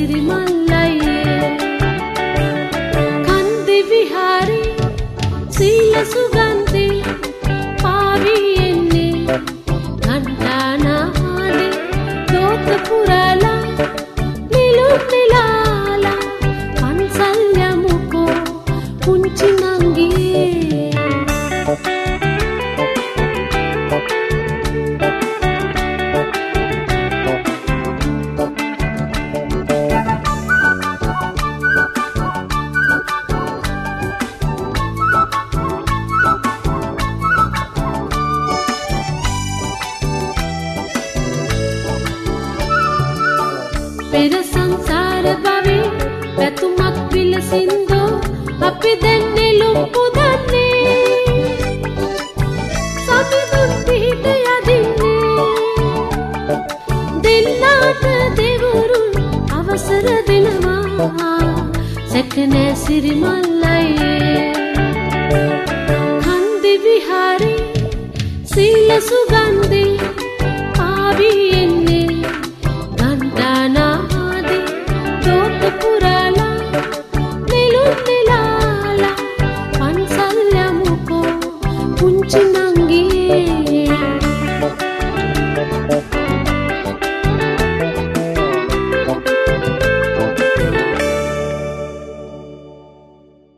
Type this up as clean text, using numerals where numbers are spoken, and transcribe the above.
සිරිමල්ලයේ කන්දි විහාරේ සීල සුගන්ධේ පාවී එන්නේ ඝණ්ඨානාදේ දෝත පුරාලා නිලුම් නිලාලා පන්සල් යමුකෝ පුංචි නංගියේ පෙර සංසාර භවයේ පැතුමක් විලසින්දෝ අපි දැන් නෙළුම් පුදන්නේ සමිඳුන් පිහිට යදින්නේ දෙන්නාට දෙවරුන් අවසර දෙනවා සැකනෑ සිරිමල්ලයේ කන්දි විහාරේ සීල සුගන්ධේ පාවී එන්නේ පුරාලා නිලුම් නිලාලා පන්සල් යමුකෝ පුංචි නංගියේ